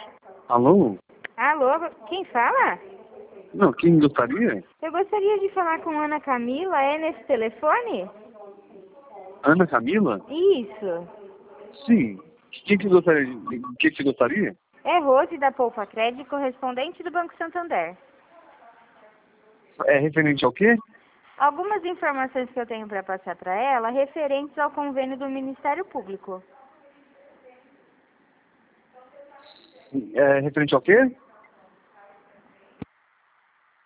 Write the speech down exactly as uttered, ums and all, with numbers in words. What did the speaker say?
Alô? Alô, quem fala? Não, quem gostaria? Eu gostaria de falar com Ana Camila, é nesse telefone? Ana Camila? Isso. Sim. Quem que gostaria? de- Quem que gostaria? É Rose da Poupa Crédito, correspondente do Banco Santander. É referente ao quê? Algumas informações que eu tenho para passar para ela referentes ao convênio do Ministério Público. É referente ao quê?